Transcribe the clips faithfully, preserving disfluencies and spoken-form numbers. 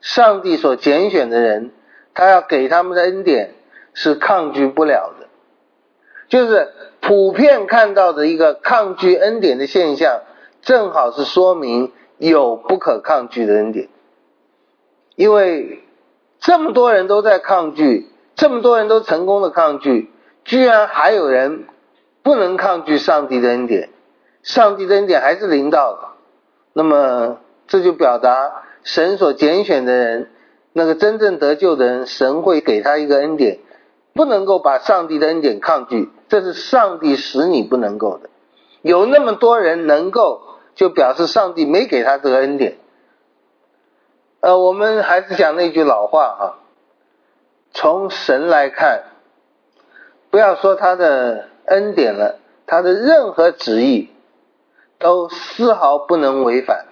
上帝所拣选的人，他要给他们的恩典是抗拒不了的。就是普遍看到的一个抗拒恩典的现象，正好是说明有不可抗拒的恩典。因为这么多人都在抗拒，这么多人都成功的抗拒，居然还有人不能抗拒上帝的恩典，上帝的恩典还是临到的。那么这就表达神所拣选的人，那个真正得救的人，神会给他一个恩典，不能够把上帝的恩典抗拒，这是上帝使你不能够的。有那么多人能够，就表示上帝没给他这个恩典。呃，我们还是讲那句老话哈，从神来看，不要说他的恩典了，他的任何旨意都丝毫不能违反。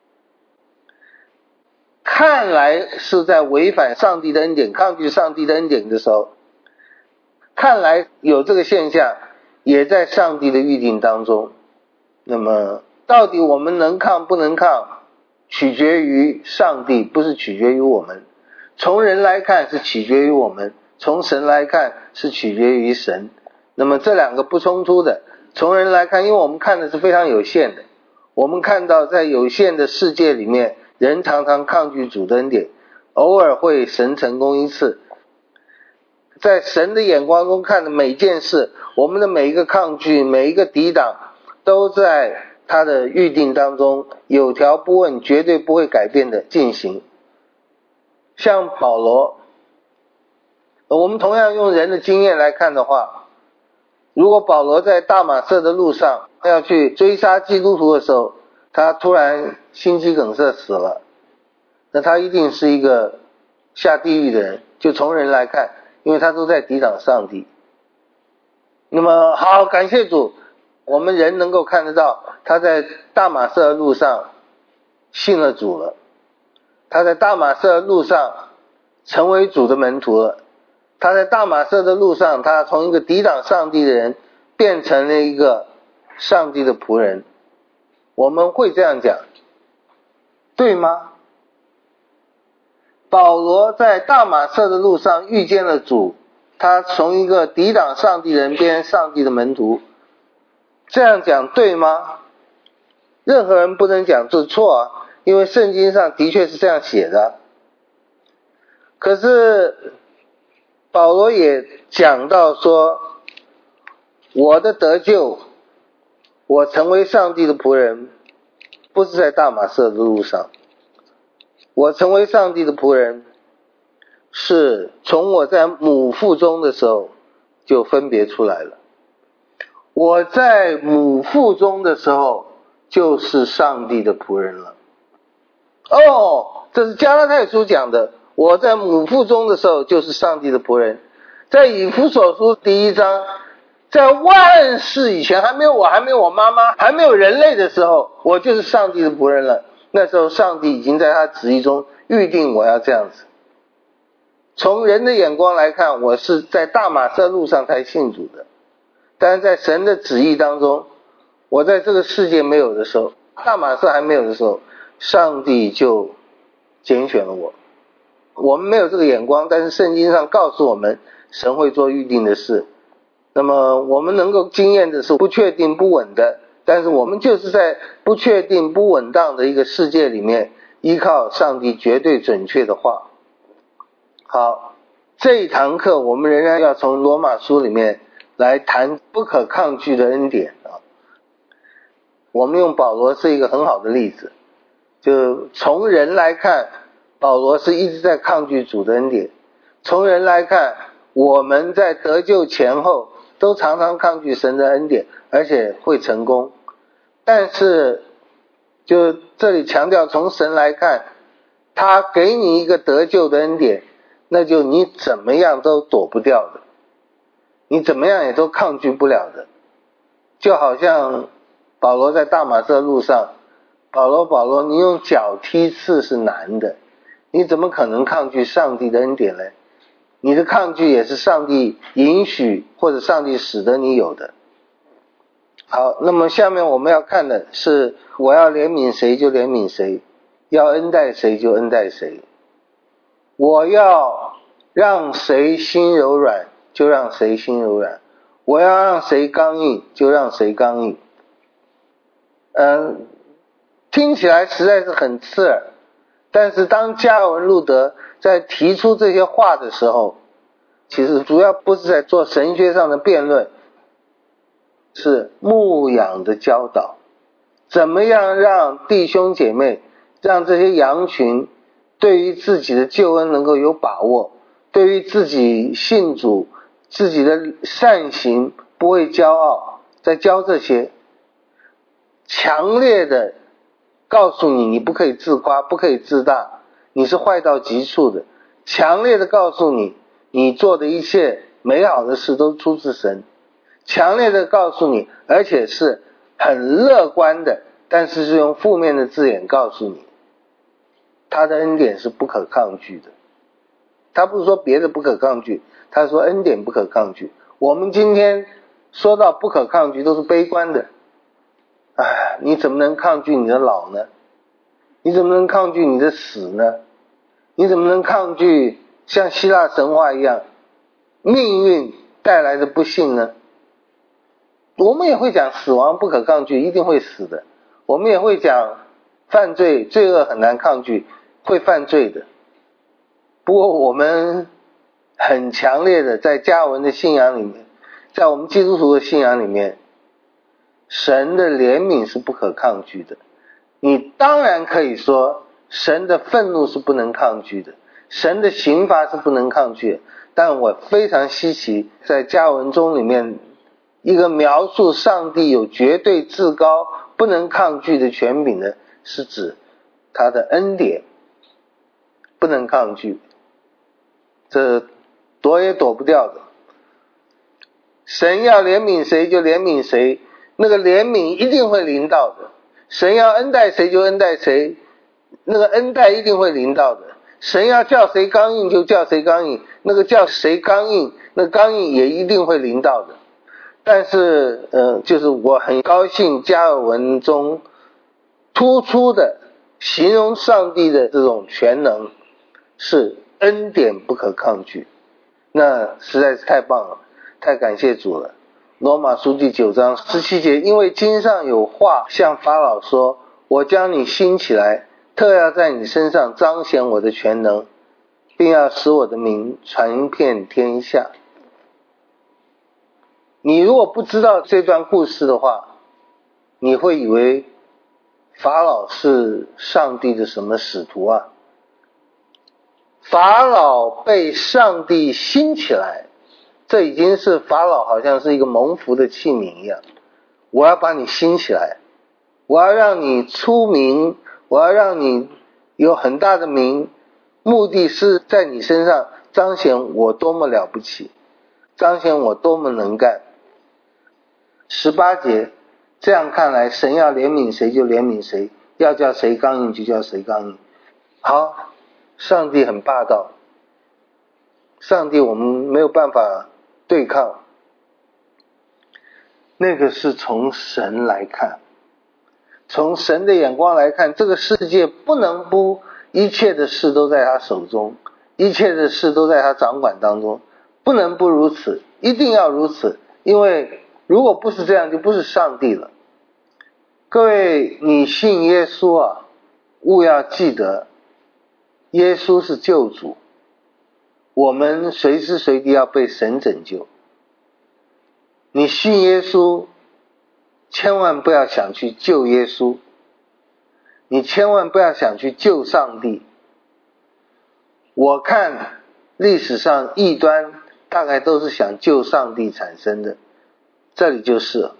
看来是在违反上帝的恩典，抗拒上帝的恩典的时候，看来有这个现象，也在上帝的预定当中。那么到底我们能抗不能抗，取决于上帝，不是取决于我们。从人来看是取决于我们，从神来看是取决于神。那么这两个不冲突的。从人来看，因为我们看的是非常有限的，我们看到在有限的世界里面，人常常抗拒主的恩典，偶尔会神成功一次。在神的眼光中看的每件事，我们的每一个抗拒，每一个抵挡，都在他的预定当中有条不紊，绝对不会改变的进行。像保罗，我们同样用人的经验来看的话，如果保罗在大马色的路上要去追杀基督徒的时候，他突然心肌梗塞死了，那他一定是一个下地狱的人，就从人来看，因为他都在抵挡上帝。那么好，感谢主，我们人能够看得到他在大马色的路上信了主了，他在大马色的路上成为主的门徒了，他在大马色的路上，他从一个抵挡上帝的人变成了一个上帝的仆人。我们会这样讲，对吗？保罗在大马色的路上遇见了主，他从一个抵挡上帝的人变成上帝的门徒，这样讲对吗？任何人不能讲这错啊，因为圣经上的确是这样写的。可是保罗也讲到说，我的得救，我成为上帝的仆人，不是在大马色的路上，我成为上帝的仆人是从我在母腹中的时候就分别出来了。我在母腹中的时候就是上帝的仆人了。哦，这是加拉太书讲的，我在母腹中的时候就是上帝的仆人。在以弗所书第一章，在万事以前，还没有我，还没有我妈妈，还没有人类的时候，我就是上帝的仆人了。那时候上帝已经在他旨意中预定我要这样子。从人的眼光来看，我是在大马色路上才信主的，但是在神的旨意当中，我在这个世界没有的时候，大马色还没有的时候，上帝就拣选了我。我们没有这个眼光，但是圣经上告诉我们，神会做预定的事。那么我们能够经验的是不确定不稳的，但是我们就是在不确定不稳当的一个世界里面，依靠上帝绝对准确的话。好，这一堂课我们仍然要从罗马书里面来谈不可抗拒的恩典啊。我们用保罗是一个很好的例子，就从人来看，保罗是一直在抗拒主的恩典。从人来看，我们在得救前后都常常抗拒神的恩典，而且会成功。但是就这里强调，从神来看，他给你一个得救的恩典，那就你怎么样都躲不掉的，你怎么样也都抗拒不了的。就好像保罗在大马色路上，保罗保罗你用脚踢刺是难的，你怎么可能抗拒上帝的恩典呢？你的抗拒也是上帝允许或者上帝使得你有的。好，那么下面我们要看的是，我要怜悯谁就怜悯谁，要恩待谁就恩待谁。 我要让谁心柔软就让谁心柔软，我要让谁刚硬就让谁刚硬。嗯，听起来实在是很刺耳，但是当加尔文路德在提出这些话的时候，其实主要不是在做神学上的辩论，是牧养的教导，怎么样让弟兄姐妹，让这些羊群对于自己的救恩能够有把握，对于自己信主自己的善行不会骄傲，在教这些，强烈的告诉你，你不可以自夸，不可以自大，你是坏到极处的，强烈的告诉你，你做的一切美好的事都出自神，强烈的告诉你，而且是很乐观的，但是是用负面的字眼告诉你，他的恩典是不可抗拒的。他不是说别的不可抗拒，他说恩典不可抗拒。我们今天说到不可抗拒都是悲观的，哎，你怎么能抗拒你的老呢？你怎么能抗拒你的死呢？你怎么能抗拒像希腊神话一样命运带来的不幸呢？我们也会讲死亡不可抗拒，一定会死的。我们也会讲犯罪罪恶很难抗拒，会犯罪的。不过我们很强烈的在加尔文的信仰里面，在我们基督徒的信仰里面，神的怜悯是不可抗拒的。你当然可以说神的愤怒是不能抗拒的，神的刑罚是不能抗拒的，但我非常稀奇，在加尔文中里面一个描述上帝有绝对至高不能抗拒的权柄的，是指他的恩典不能抗拒，这躲也躲不掉的。神要怜悯谁就怜悯谁，那个怜悯一定会临到的。神要恩待谁就恩待谁，那个恩待一定会临到的。神要叫谁刚硬就叫谁刚硬，那个叫谁刚硬，那刚硬也一定会临到的。但是呃，就是我很高兴加尔文中突出的形容上帝的这种全能是恩典不可抗拒，那实在是太棒了，太感谢主了。罗马书第九章十七节，因为经上有话向法老说，我将你兴起来，特要在你身上彰显我的全能，并要使我的名传遍天下。你如果不知道这段故事的话，你会以为法老是上帝的什么使徒啊？法老被上帝兴起来，这已经是法老好像是一个蒙福的器皿一样，我要把你兴起来，我要让你出名，我要让你有很大的名，目的是在你身上彰显我多么了不起，彰显我多么能干。十八节，这样看来神要怜悯谁就怜悯谁，要叫谁刚硬就叫谁刚硬。好，上帝很霸道，上帝我们没有办法对抗，那个是从神来看，从神的眼光来看，这个世界不能不一切的事都在他手中，一切的事都在他掌管当中，不能不如此，一定要如此，因为如果不是这样就不是上帝了。各位，你信耶稣啊，务要记得耶稣是救主，我们随时随地要被神拯救。你信耶稣，千万不要想去救耶稣，你千万不要想去救上帝。我看历史上异端大概都是想救上帝产生的，这里就是了。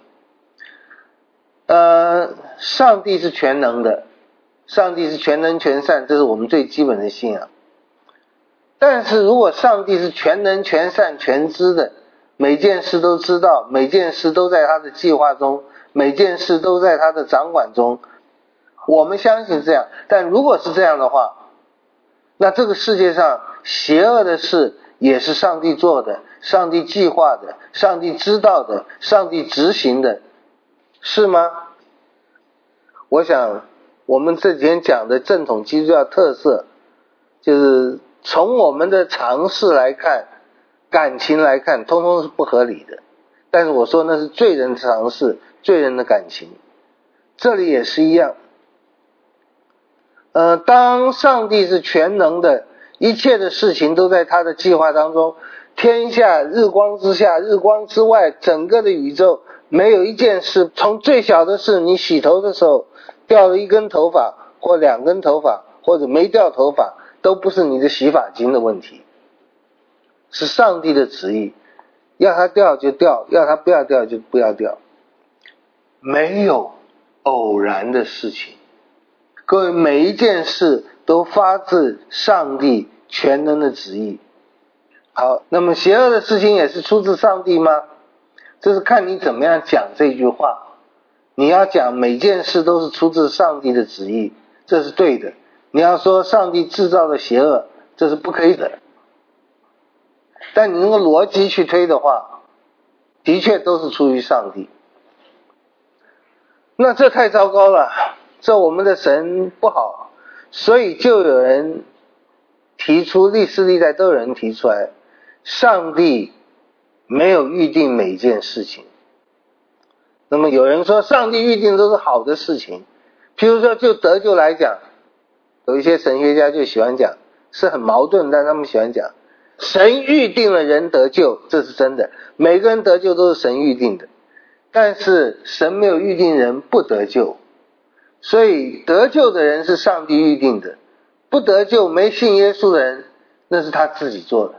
呃，上帝是全能的，上帝是全能全善，这是我们最基本的信仰。但是如果上帝是全能全善全知的，每件事都知道，每件事都在他的计划中，每件事都在他的掌管中，我们相信这样。但如果是这样的话，那这个世界上邪恶的事也是上帝做的，上帝计划的，上帝知道的，上帝执行的，是吗？我想我们这几天讲的正统基督教特色，就是从我们的常识来看，感情来看，通通是不合理的。但是我说那是罪人的常识，罪人的感情。这里也是一样。呃，当上帝是全能的，一切的事情都在他的计划当中，天下日光之下，日光之外，整个的宇宙没有一件事，从最小的事，你洗头的时候掉了一根头发或两根头发，或者没掉头发，都不是你的洗发精的问题，是上帝的旨意，要它掉就掉，要它不要掉就不要掉，没有偶然的事情。各位，每一件事都发自上帝全能的旨意。好，那么邪恶的事情也是出自上帝吗？这是看你怎么样讲这句话。你要讲每件事都是出自上帝的旨意，这是对的。你要说上帝制造的邪恶，这是不可以的。但你那个逻辑去推的话，的确都是出于上帝。那这太糟糕了，这我们的神不好，所以就有人提出，历史历代都有人提出来，上帝没有预定每一件事情。那么有人说上帝预定都是好的事情，譬如说就得救来讲，有一些神学家就喜欢讲，是很矛盾，但他们喜欢讲神预定了人得救，这是真的，每个人得救都是神预定的，但是神没有预定人不得救，所以得救的人是上帝预定的，不得救没信耶稣的人那是他自己做的。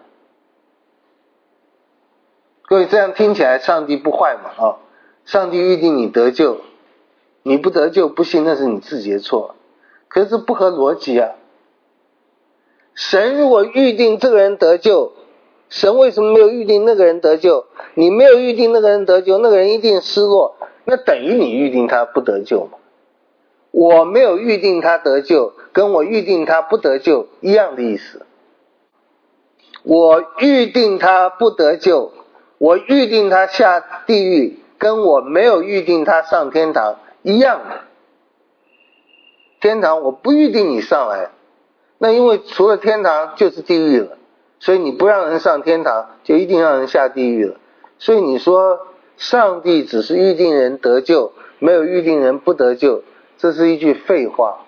各位，这样听起来上帝不坏嘛？啊，上帝预定你得救，你不得救不信那是你自己的错，可是不合逻辑啊。神如果预定这个人得救，神为什么没有预定那个人得救？你没有预定那个人得救，那个人一定失落，那等于你预定他不得救嘛。我没有预定他得救，跟我预定他不得救一样的意思。我预定他不得救，我预定他下地狱，跟我没有预定他上天堂一样的。天堂我不预定你上来，那因为除了天堂就是地狱了，所以你不让人上天堂，就一定让人下地狱了。所以你说上帝只是预定人得救，没有预定人不得救，这是一句废话。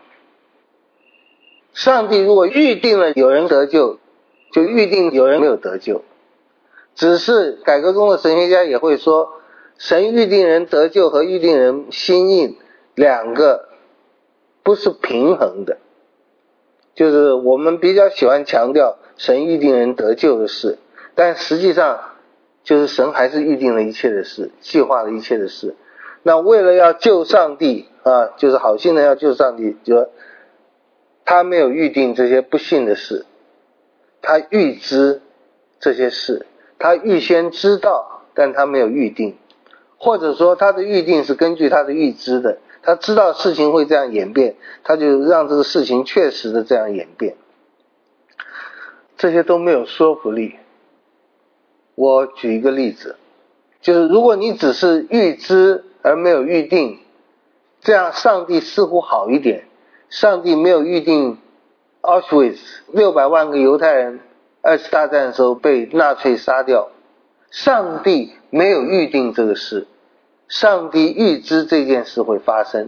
上帝如果预定了有人得救，就预定有人没有得救。只是改革中的神学家也会说，神预定人得救和预定人心意两个不是平衡的，就是我们比较喜欢强调神预定人得救的事，但实际上就是神还是预定了一切的事，计划了一切的事。那为了要救上帝啊，就是好心人要救上帝，就说他没有预定这些不幸的事，他预知这些事，他预先知道，但他没有预定，或者说他的预定是根据他的预知的，他知道事情会这样演变，他就让这个事情确实的这样演变。这些都没有说服力。我举一个例子，就是如果你只是预知而没有预定，这样上帝似乎好一点。上帝没有预定 Auschwitz 六百万个犹太人二次大战的时候被纳粹杀掉，上帝没有预定这个事，上帝预知这件事会发生。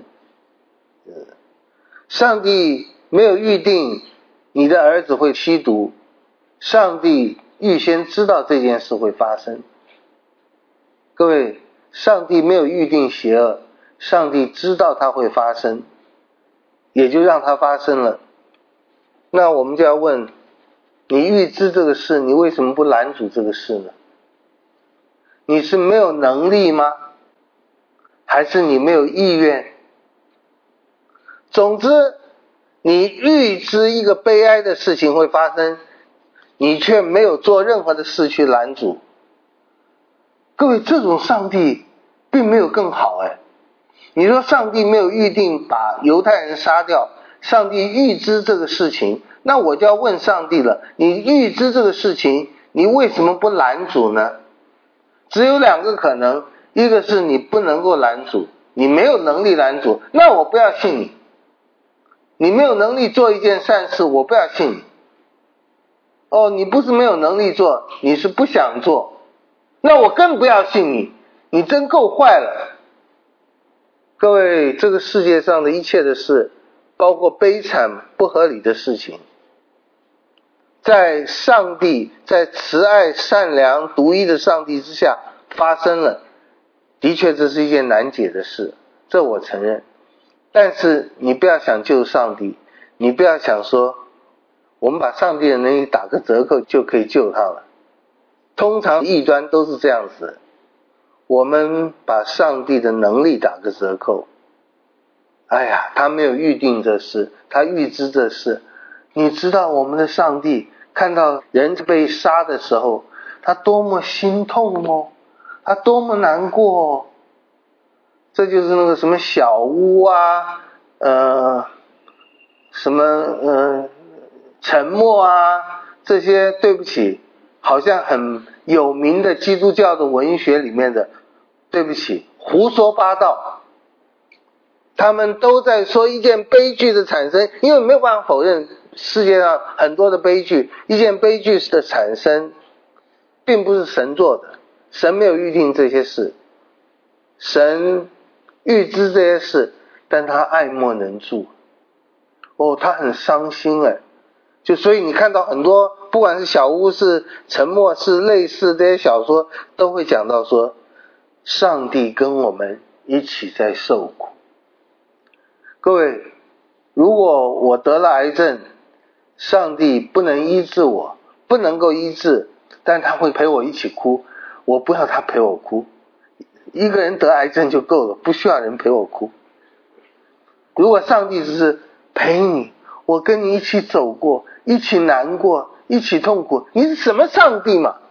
上帝没有预定你的儿子会吸毒，上帝预先知道这件事会发生。各位，上帝没有预定邪恶，上帝知道它会发生，也就让它发生了。那我们就要问，你预知这个事，你为什么不拦阻这个事呢？你是没有能力吗？还是你没有意愿？总之，你预知一个悲哀的事情会发生，你却没有做任何的事去拦阻。各位，这种上帝并没有更好哎。你说上帝没有预定把犹太人杀掉，上帝预知这个事情，那我就要问上帝了，你预知这个事情，你为什么不拦阻呢？只有两个可能，一个是你不能够拦阻，你没有能力拦阻，那我不要信你。你没有能力做一件善事，我不要信你。 哦，你不是没有能力做，你是不想做，那我更不要信你，你真够坏了。各位，这个世界上的一切的事，包括悲惨不合理的事情，在上帝，在慈爱善良独一的上帝之下发生了，的确这是一件难解的事，这我承认。但是你不要想救上帝，你不要想说我们把上帝的能力打个折扣就可以救他了。通常异端都是这样子的，我们把上帝的能力打个折扣。哎呀，他没有预定这事，他预知这事。你知道我们的上帝看到人被杀的时候，他多么心痛哦，他多么难过哦。这就是那个什么小屋啊，呃，什么呃，沉默啊，这些对不起，好像很有名的基督教的文学里面的，对不起，胡说八道。他们都在说一件悲剧的产生，因为没有办法否认世界上很多的悲剧，一件悲剧的产生并不是神做的，神没有预定这些事，神预知这些事，但他爱莫能助。哦，他很伤心哎，就所以你看到很多不管是小屋是沉默是类似这些小说，都会讲到说上帝跟我们一起在受苦。各位，如果我得了癌症，上帝不能医治我，不能够医治，但他会陪我一起哭，我不要他陪我哭，一个人得癌症就够了，不需要人陪我哭。如果上帝只是陪你，我跟你一起走过，一起难过，一起痛苦，你是什么上帝嘛？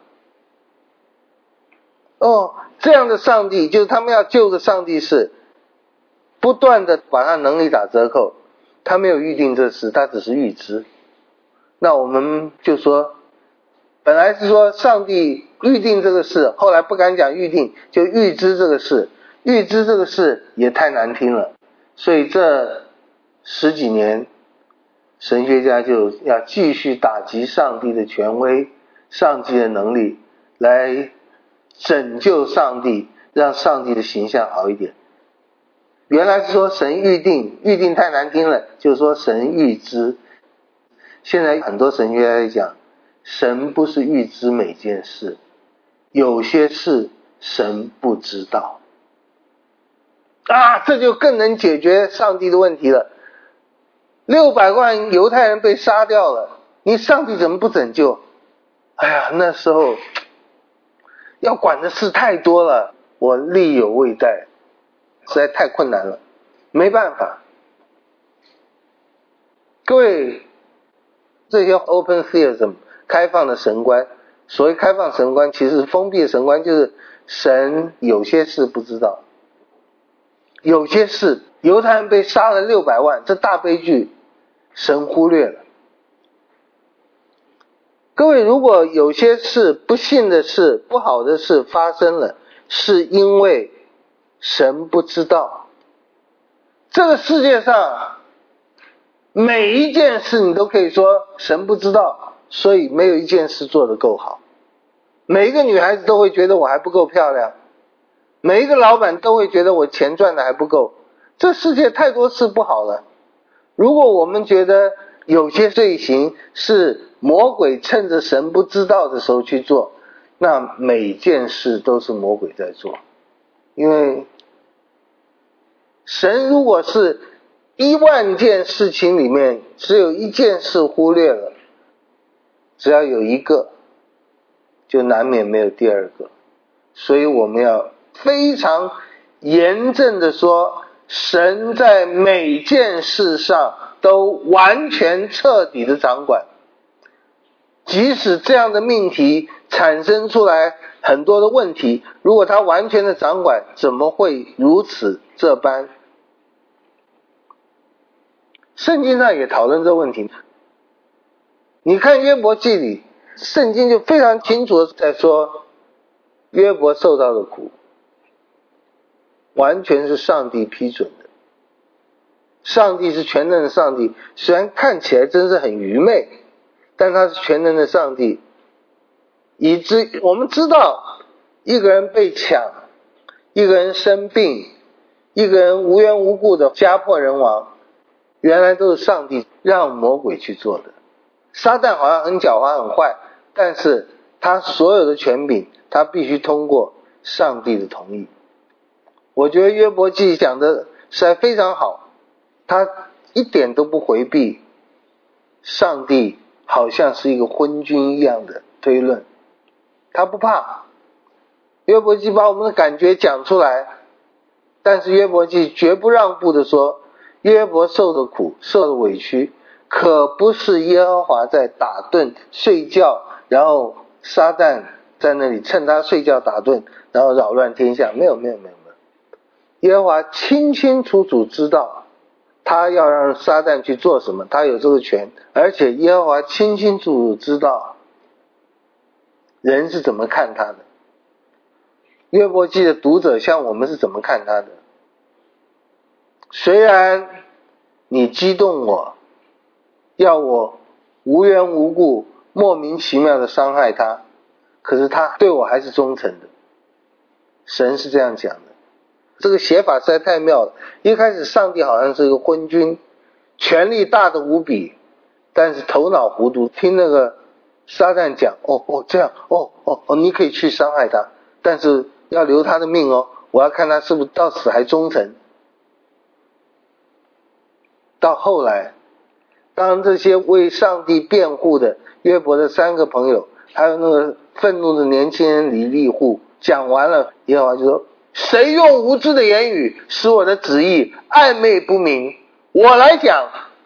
哦，这样的上帝，就是他们要救的上帝，是不断的把他能力打折扣，他没有预定这事，他只是预知。那我们就说，本来是说上帝预定这个事，后来不敢讲预定，就预知这个事，预知这个事也太难听了，所以这十几年神学家就要继续打击上帝的权威，上帝的能力，来拯救上帝，让上帝的形象好一点。原来是说神预定，预定太难听了，就是说神预知。现在很多神学家在讲，神不是预知每件事，有些事神不知道啊，这就更能解决上帝的问题了。六百万犹太人被杀掉了，你上帝怎么不拯救？哎呀，那时候要管的事太多了，我力有未逮，实在太困难了，没办法。各位，这些 open theism 开放的神观，所谓开放神观其实是封闭的神观，就是神有些事不知道，有些事犹太人被杀了六百万，这大悲剧神忽略了。各位，如果有些事不幸的事不好的事发生了，是因为神不知道。这个世界上每一件事你都可以说神不知道，所以没有一件事做得够好。每一个女孩子都会觉得我还不够漂亮，每一个老板都会觉得我钱赚的还不够，这世界太多事不好了。如果我们觉得有些罪行是魔鬼趁着神不知道的时候去做，那每件事都是魔鬼在做。因为神如果是一万件事情里面只有一件事忽略了，只要有一个就难免没有第二个。所以我们要非常严正的说，神在每件事上都完全彻底的掌管，即使这样的命题产生出来很多的问题，如果他完全的掌管，怎么会如此这般？圣经上也讨论这个问题。你看约伯记里，圣经就非常清楚的在说约伯受到的苦完全是上帝批准的。上帝是全能的上帝，虽然看起来真是很愚昧， 但他是全能的上帝，以致我们知道一个人被抢，一个人生病，一个人无缘无故的家破人亡，原来都是上帝让魔鬼去做的。撒旦好像很狡猾很坏，但是他所有的权柄他必须通过上帝的同意。我觉得约伯记讲的实在非常好，他一点都不回避上帝好像是一个昏君一样的推论，他不怕。约伯记把我们的感觉讲出来，但是约伯记绝不让步的说，约伯受的苦受的委屈可不是耶和华在打盹睡觉，然后撒旦在那里趁他睡觉打盹，然后扰乱天下。没有没有没有没有，耶和华清清楚楚知道他要让撒旦去做什么，他有这个权，而且耶和华清清楚楚知道人是怎么看他的。约伯记的读者像我们是怎么看他的？虽然你激动我，要我无缘无故莫名其妙的伤害他，可是他对我还是忠诚的。神是这样讲的。这个写法实在太妙了。一开始上帝好像是一个昏君，权力大的无比，但是头脑糊涂，听那个撒旦讲，哦哦这样，哦哦哦，你可以去伤害他，但是要留他的命哦，我要看他是不是到死还忠诚。到后来，当这些为上帝辩护的约伯的三个朋友，还有那个愤怒的年轻人以利户讲完了，耶和华就说，谁用无知的言语使我的旨意暧昧不明？我来讲。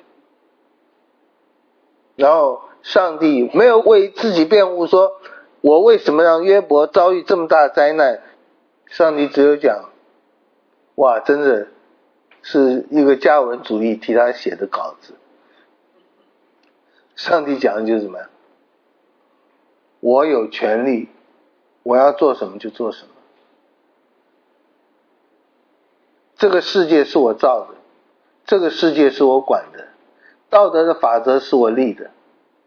然后上帝没有为自己辩护，说我为什么让约伯遭遇这么大的灾难，上帝只有讲，哇，真的是一个加尔文主义替他写的稿子。上帝讲的就是什么？我有权利，我要做什么就做什么。这个世界是我造的，这个世界是我管的，道德的法则是我立的。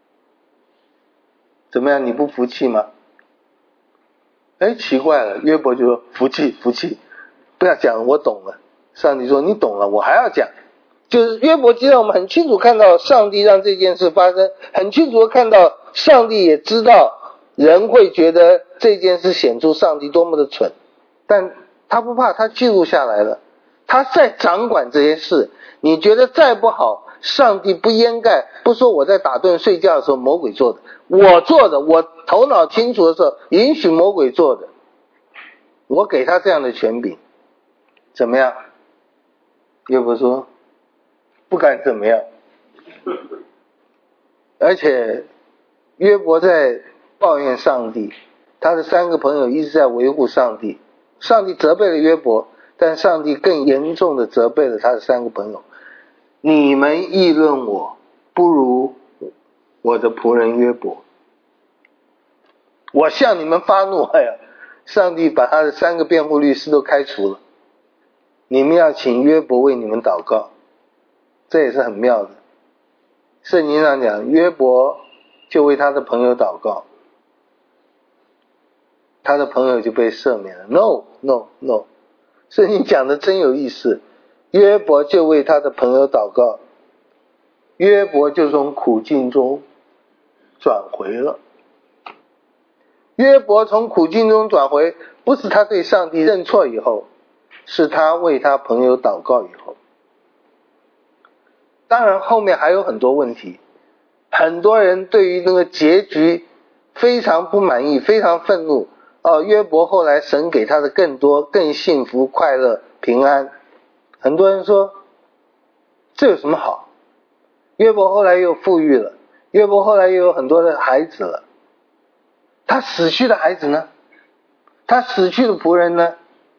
怎么样，你不服气吗？哎，奇怪了，约伯就说服气服气，不要讲，我懂了。上帝说你懂了，我还要讲。就是约伯记让我们很清楚看到上帝让这件事发生，很清楚的看到上帝也知道人会觉得这件事显出上帝多么的蠢，但他不怕，他记录下来了，他在掌管这些事。你觉得再不好，上帝不掩盖，不说我在打盹睡觉的时候魔鬼做的，我做的，我头脑清楚的时候允许魔鬼做的，我给他这样的权柄，怎么样？约伯说不敢怎么样。而且约伯在抱怨上帝，他的三个朋友一直在维护上帝，上帝责备了约伯，但上帝更严重的责备了他的三个朋友，你们议论我不如我的仆人约伯，我向你们发怒。哎呀，上帝把他的三个辩护律师都开除了，你们要请约伯为你们祷告。这也是很妙的。圣经上讲，约伯就为他的朋友祷告，他的朋友就被赦免了。 No no no， 圣经讲的真有意思，约伯就为他的朋友祷告，约伯就从苦境中转回了。约伯从苦境中转回，不是他对上帝认错以后，是他为他朋友祷告以后。当然后面还有很多问题，很多人对于那个结局非常不满意，非常愤怒。哦，约伯后来神给他的更多，更幸福快乐平安。很多人说这有什么好，约伯后来又富裕了，约伯后来又有很多的孩子了，他死去的孩子呢？他死去的仆人呢？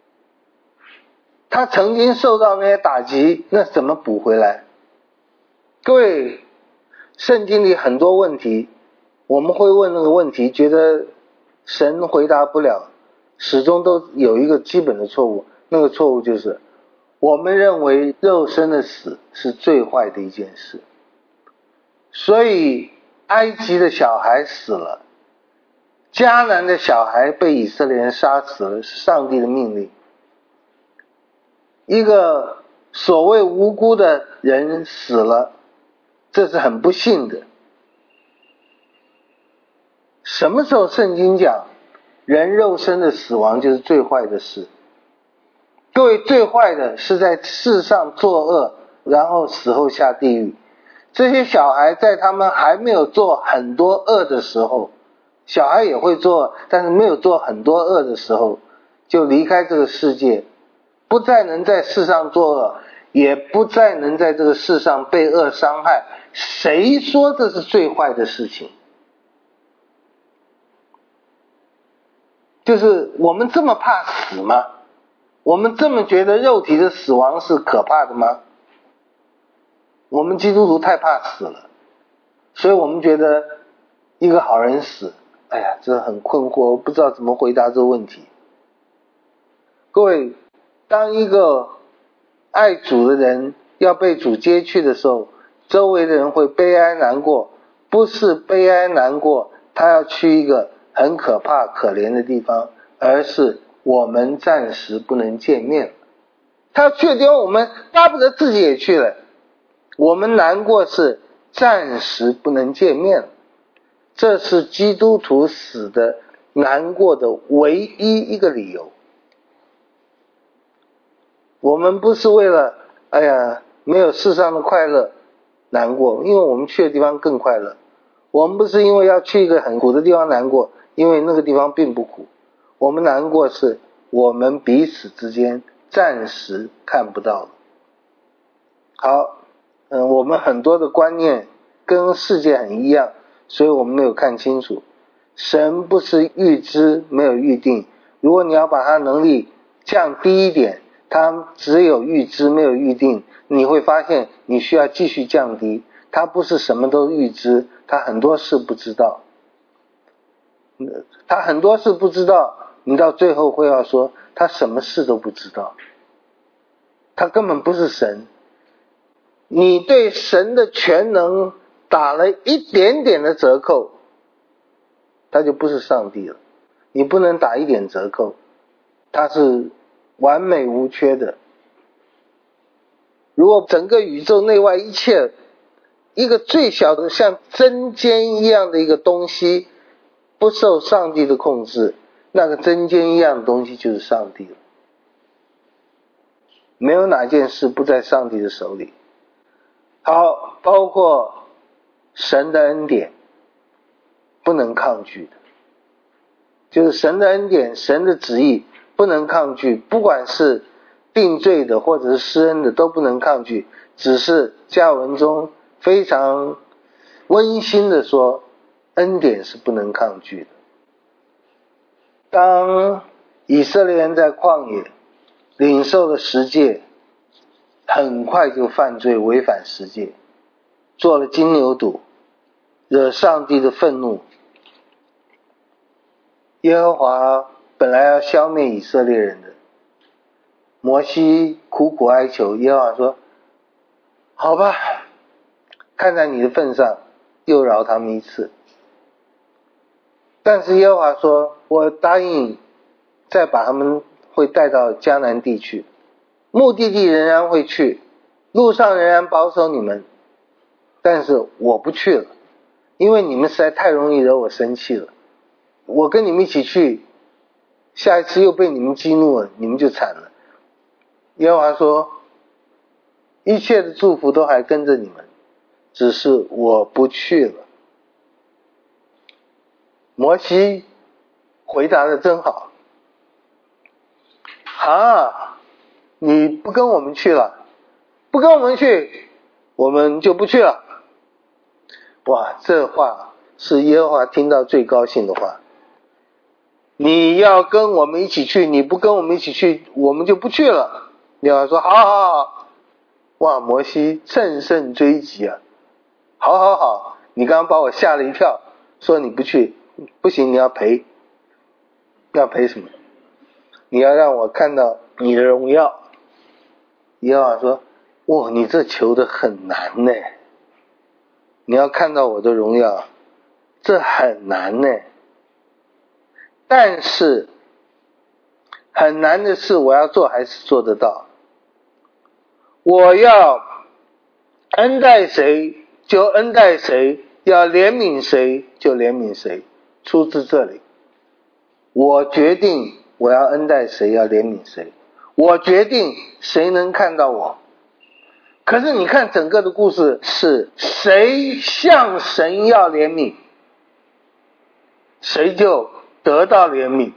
他曾经受到那些打击，那怎么补回来？各位，圣经里很多问题，我们会问那个问题，觉得神回答不了，始终都有一个基本的错误，那个错误就是我们认为肉身的死是最坏的一件事，所以埃及的小孩死了，迦南的小孩被以色列人杀死了，是上帝的命令。一个所谓无辜的人死了，这是很不幸的。什么时候圣经讲人肉身的死亡就是最坏的事？各位，最坏的是在世上作恶，然后死后下地狱。这些小孩在他们还没有做很多恶的时候，小孩也会做，但是没有做很多恶的时候，就离开这个世界，不再能在世上作恶，也不再能在这个世上被恶伤害。谁说这是最坏的事情？就是我们这么怕死吗？我们这么觉得肉体的死亡是可怕的吗？我们基督徒太怕死了，所以我们觉得一个好人死，哎呀，这很困惑，我不知道怎么回答这个问题。各位，当一个爱主的人要被主接去的时候，周围的人会悲哀难过，不是悲哀难过他要去一个很可怕可怜的地方，而是我们暂时不能见面。他要去的地方我们巴不得自己也去了，我们难过是暂时不能见面，这是基督徒死的难过的唯一一个理由。我们不是为了哎呀没有世上的快乐难过，因为我们去的地方更快乐。我们不是因为要去一个很苦的地方难过，因为那个地方并不苦。我们难过是我们彼此之间暂时看不到了。好，嗯，我们很多的观念跟世界很一样，所以我们没有看清楚。神不是预知没有预定，如果你要把他能力降低一点，他只有预知没有预定，你会发现你需要继续降低。他不是什么都预知，他很多事不知道，他很多事不知道，你到最后会要说他什么事都不知道，他根本不是神。你对神的全能打了一点点的折扣，他就不是上帝了。你不能打一点折扣，他是完美无缺的。如果整个宇宙内外一切，一个最小的像针尖一样的一个东西不受上帝的控制，那个针尖一样的东西就是上帝了。没有哪件事不在上帝的手里。好，包括神的恩典不能抗拒的，就是神的恩典，神的旨意不能抗拒，不管是定罪的或者是施恩的都不能抗拒，只是加文中非常温馨的说，恩典是不能抗拒的。当以色列人在旷野领受了十诫，很快就犯罪违反十诫，做了金牛犊，惹上帝的愤怒。耶和华本来要消灭以色列人的，摩西苦苦哀求，耶和华说好吧，看在你的份上又饶他们一次。但是耶和华说我答应再把他们会带到迦南地去，目的地仍然会去，路上仍然保守你们，但是我不去了，因为你们实在太容易惹我生气了。我跟你们一起去，下一次又被你们激怒了，你们就惨了。耶和华说一切的祝福都还跟着你们，只是我不去了。摩西回答的真好，啊，你不跟我们去了，不跟我们去，我们就不去了。哇，这话是耶和华听到最高兴的话。你要跟我们一起去，你不跟我们一起去，我们就不去了。耶和华说好好好。哇，摩西乘胜追击啊，好好好，你刚刚把我吓了一跳，说你不去，不行，你要赔。要赔什么？你要让我看到你的荣耀。耶和华说哇，你这求的很难呢，你要看到我的荣耀， 这很难呢。但是很难的事我要做还是做得到。我要恩待谁就恩待谁，要怜悯谁就怜悯谁，出自这里。我决定我要恩待谁，要怜悯谁，我决定谁能看到我。可是你看整个的故事是谁向神要怜悯，谁就得到怜悯，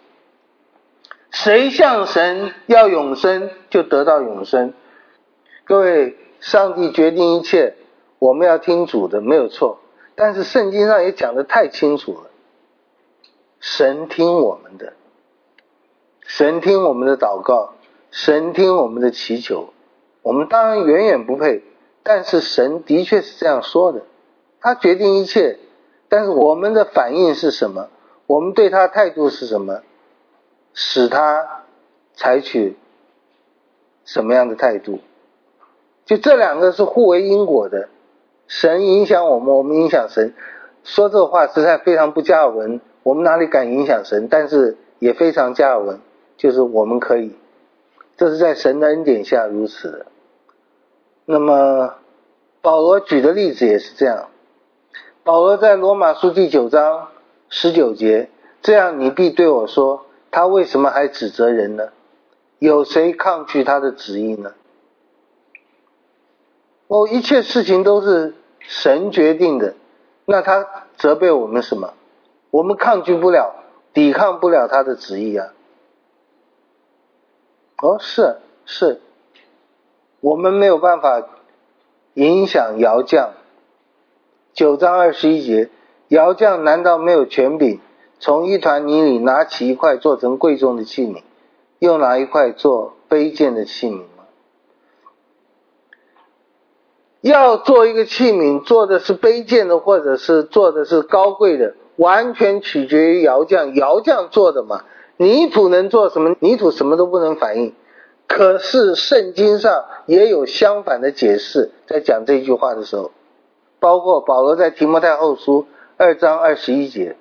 谁向神要永生就得到永生。各位，上帝决定一切，我们要听主的，没有错。但是圣经上也讲得太清楚了，神听我们的，神听我们的祷告，神听我们的祈求。我们当然远远不配，但是神的确是这样说的，他决定一切，但是我们的反应是什么，我们对他态度是什么，使他采取什么样的态度。就这两个是互为因果的，神影响我们，我们影响神。说这话实在非常不加尔文，我们哪里敢影响神，但是也非常加尔文，就是我们可以，这是在神的恩典下如此的。那么保罗举的例子也是这样，保罗在罗马书第九章十九节，这样你必对我说，他为什么还指责人呢？有谁抗拒他的旨意呢？哦，一切事情都是神决定的，那他责备我们什么？我们抗拒不了，抵抗不了他的旨意啊。哦，是是，我们没有办法影响窑匠。九章二十一节，窑匠难道没有权柄从一团泥里拿起一块做成贵重的器皿，又拿一块做卑贱的器皿吗？要做一个器皿，做的是卑贱的或者是做的是高贵的，完全取决于窑匠，窑匠做的嘛。泥土能做什么？泥土什么都不能反应。可是圣经上也有相反的解释，在讲这句话的时候，包括保罗在提摩太后书二章二十一节，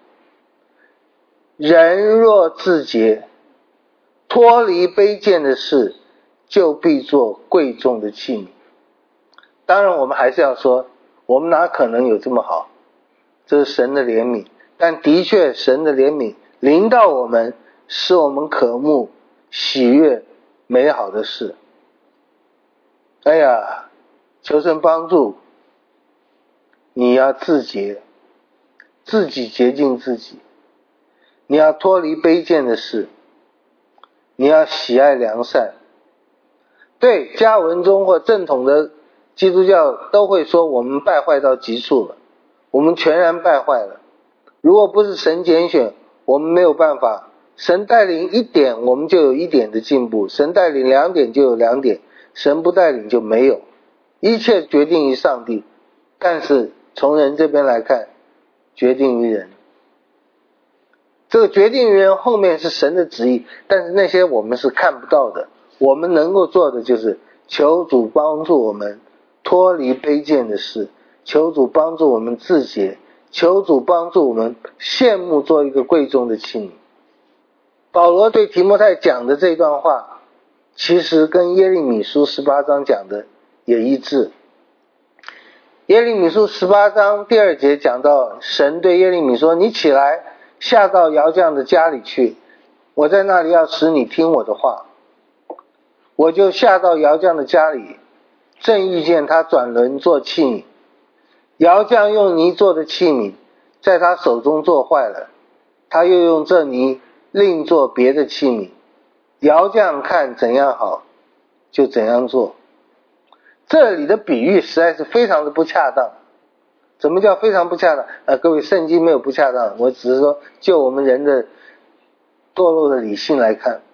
人若自洁，脱离卑贱的事，就必做贵重的器皿。当然我们还是要说，我们哪可能有这么好，这是神的怜悯，但的确神的怜悯临到我们，使我们渴慕喜悦美好的事。哎呀，求神帮助你，要自洁，自己洁净自己，你要脱离卑贱的事，你要喜爱良善。对，加文中或正统的基督教都会说我们败坏到极处了，我们全然败坏了。如果不是神拣选，我们没有办法。神带领一点，我们就有一点的进步；神带领两点，就有两点；神不带领就没有。一切决定于上帝，但是从人这边来看，决定于人。这个决定于人后面是神的旨意，但是那些我们是看不到的。我们能够做的就是求主帮助我们脱离卑贱的事，求主帮助我们自洁，求主帮助我们羡慕做一个贵重的器皿。保罗对提摩太讲的这段话，其实跟耶利米书十八章讲的也一致。耶利米书十八章第二节讲到，神对耶利米说，你起来下到窑匠的家里去，我在那里要使你听我的话。我就下到窑匠的家里，正遇见他转轮做器皿，窑匠用泥做的器皿在他手中做坏了，他又用这泥另做别的器皿，窑匠看怎样好就怎样做。这里的比喻实在是非常的不恰当。怎么叫非常不恰当？呃，各位，圣经没有不恰当，我只是说就我们人的堕落的理性来看，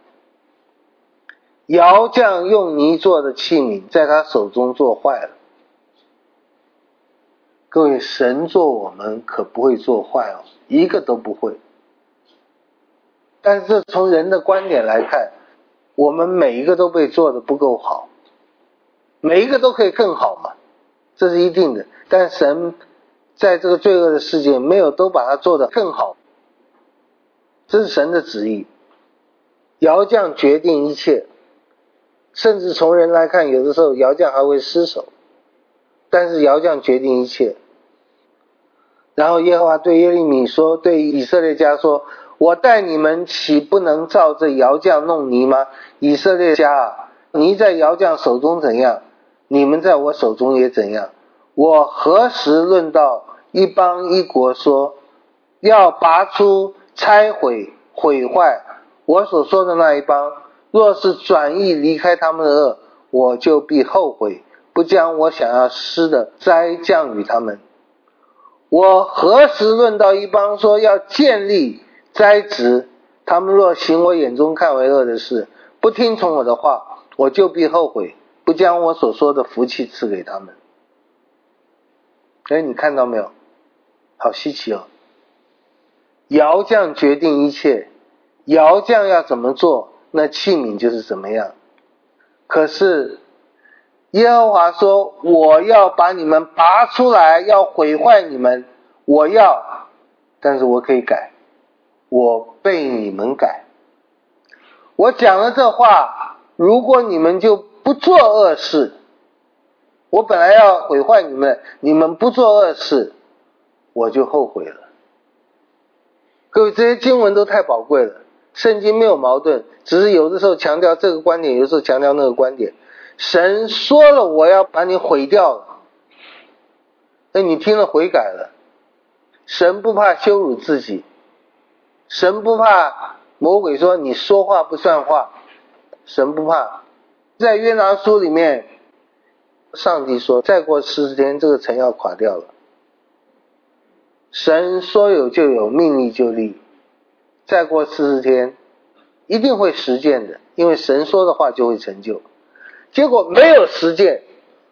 窑匠用泥做的器皿在他手中做坏了。各位，神做我们可不会做坏哦，一个都不会。但是这从人的观点来看，我们每一个都被做得不够好，每一个都可以更好嘛，这是一定的。但神在这个罪恶的世界没有都把它做得更好，这是神的旨意。窑匠决定一切，甚至从人来看，有的时候窑匠还会失手，但是窑匠决定一切。然后耶和华对耶利米说，对以色列家说，我带你们岂不能照着窑匠弄泥吗？以色列家啊，泥在窑匠手中怎样，你们在我手中也怎样。我何时论到一邦一国说要拔出拆毁毁坏我所说的那一邦，若是转意离开他们的恶，我就必后悔，不将我想要施的灾降与他们。我何时论到一邦说要建立栽植，他们若行我眼中看为恶的事，不听从我的话，我就必后悔，不将我所说的福气赐给他们。哎，你看到没有？好稀奇哦！窑匠决定一切，窑匠要怎么做，那器皿就是怎么样。可是耶和华说，我要把你们拔出来，要毁坏你们，我要，但是我可以改，我被你们改。我讲了这话，如果你们就不做恶事，我本来要毁坏你们，你们不做恶事，我就后悔了。各位，这些经文都太宝贵了，圣经没有矛盾，只是有的时候强调这个观点，有的时候强调那个观点。神说了我要把你毁掉了，那你听了悔改了。神不怕羞辱自己，神不怕魔鬼说你说话不算话，神不怕。在约拿书里面，上帝说再过四十天这个城要垮掉了，神说有就有，命立就立，再过四十天一定会实践的，因为神说的话就会成就。结果没有实践，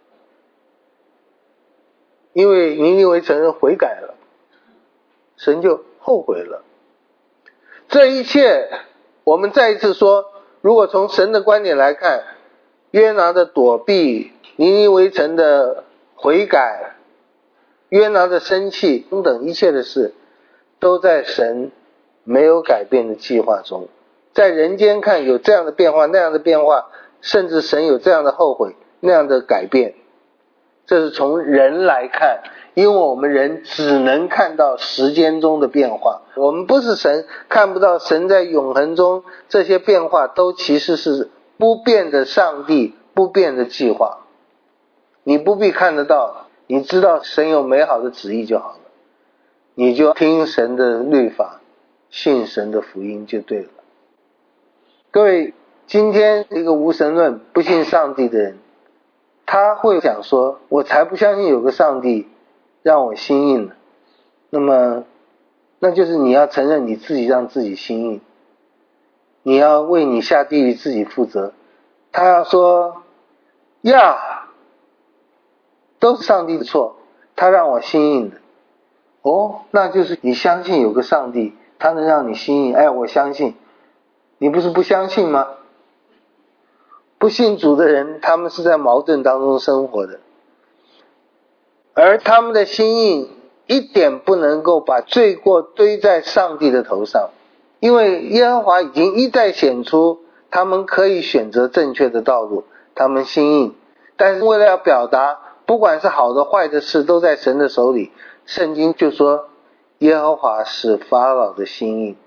因为尼尼微城人悔改了，神就后悔了。这一切我们再一次说，如果从神的观点来看，约拿的躲避，尼尼微城的悔改，约拿的生气等等一切的事，都在神没有改变的计划中。在人间看有这样的变化那样的变化，甚至神有这样的后悔那样的改变，这是从人来看，因为我们人只能看到时间中的变化，我们不是神，看不到神在永恒中这些变化都其实是不变的上帝不变的计划。你不必看得到，你知道神有美好的旨意就好了，你就听神的律法，信神的福音就对了。各位，今天一个无神论不信上帝的人，他会讲说我才不相信有个上帝让我心硬了。那么那就是你要承认你自己让自己心硬，你要为你下地狱自己负责。他要说呀，都是上帝的错，他让我心硬的。哦，那就是你相信有个上帝他能让你心硬。哎，我相信。你不是不相信吗？不信主的人，他们是在矛盾当中生活的，而他们的心硬一点不能够把罪过堆在上帝的头上，因为耶和华已经一再显出他们可以选择正确的道路，他们心硬。但是为了要表达不管是好的坏的事都在神的手里，圣经就说耶和华使法老的心硬。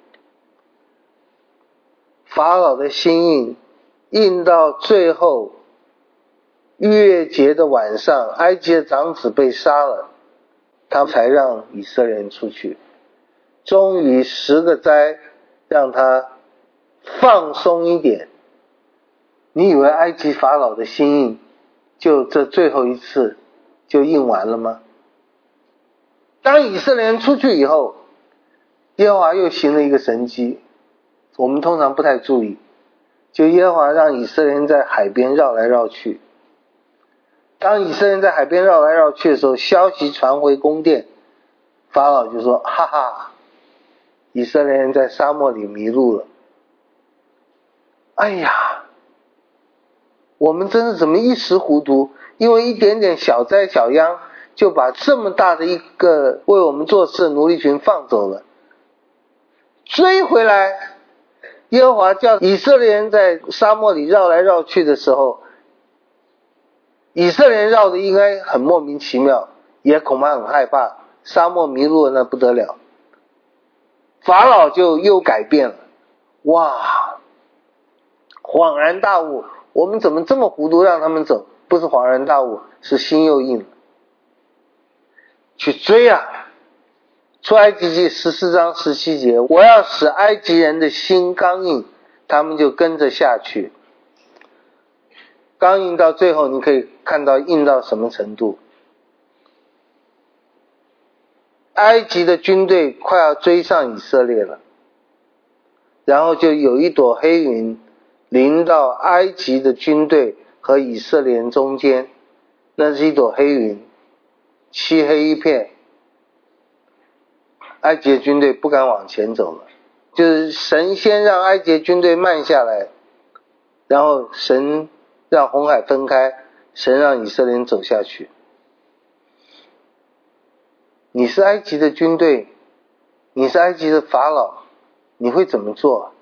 法老的心硬硬到最后，逾越节的晚上，埃及的长子被杀了，他才让以色列人出去。终于十个灾让他放松一点。你以为埃及法老的心硬就这最后一次就硬完了吗？当以色列人出去以后，耶和华又行了一个神迹，我们通常不太注意，就耶和华让以色列人在海边绕来绕去。当以色列人在海边绕来绕去的时候，消息传回宫殿，法老就说哈哈，以色列人在沙漠里迷路了。哎呀，我们真是怎么一时糊涂，因为一点点小灾小殃就把这么大的一个为我们做事的奴隶群放走了。追回来，耶和华叫以色列人在沙漠里绕来绕去的时候，以色列人绕的应该很莫名其妙，也恐怕很害怕，沙漠迷路了那不得了。法老就又改变了，哇，恍然大悟，我们怎么这么糊涂让他们走？不是恍然大悟，是心又硬了，去追啊。出埃及记十四章十七节，我要使埃及人的心刚硬，他们就跟着下去。刚硬到最后，你可以看到硬到什么程度。埃及的军队快要追上以色列了，然后就有一朵黑云临到埃及的军队和以色列人中间，那是一朵黑云，漆黑一片，埃及的军队不敢往前走了，就是神先让埃及的军队慢下来，然后神让红海分开，神让以色列人走下去。你是埃及的军队，你是埃及的法老，你会怎么做？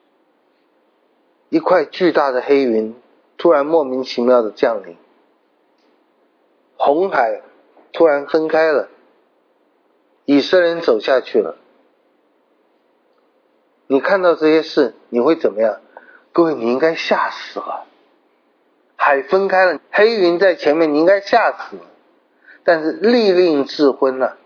一块巨大的黑云突然莫名其妙的降临，红海突然分开了，以色列人走下去了。你看到这些事你会怎么样？各位，你应该吓死了。海分开了，黑云在前面，你应该吓死了。但是利令智昏啊，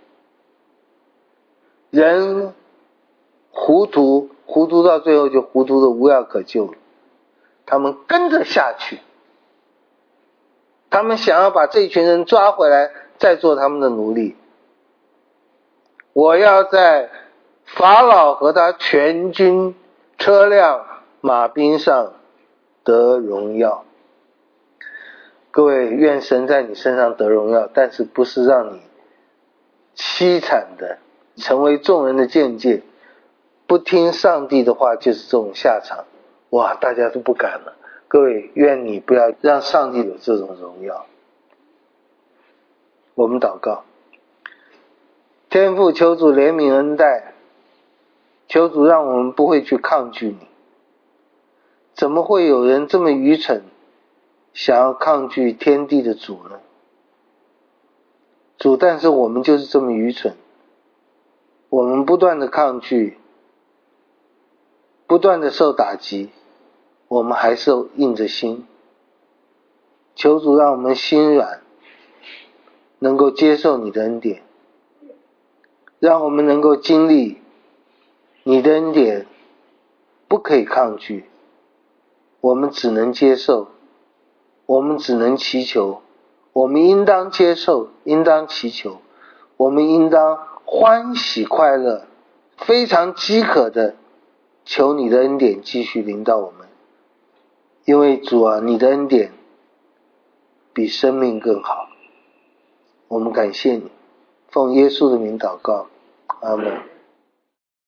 人糊涂，糊涂到最后就糊涂的无药可救了。他们跟着下去，他们想要把这一群人抓回来，再做他们的奴隶。我要在法老和他全军车辆马兵上得荣耀。各位，愿神在你身上得荣耀，但是不是让你凄惨的成为众人的见解，不听上帝的话就是这种下场。哇，大家都不敢了。各位，愿你不要让上帝有这种荣耀。我们祷告。天父，求主怜悯恩待，求主让我们不会去抗拒你。怎么会有人这么愚蠢，想要抗拒天地的主呢？主，但是我们就是这么愚蠢，我们不断的抗拒，不断的受打击，我们还是硬着心。求主让我们心软，能够接受你的恩典，让我们能够经历你的恩典，不可以抗拒，我们只能接受，我们只能祈求，我们应当接受，应当祈求，我们应当欢喜快乐，非常饥渴的求你的恩典继续临到我们。因为主啊，你的恩典比生命更好，我们感谢你，奉耶稣的名祷告，阿们。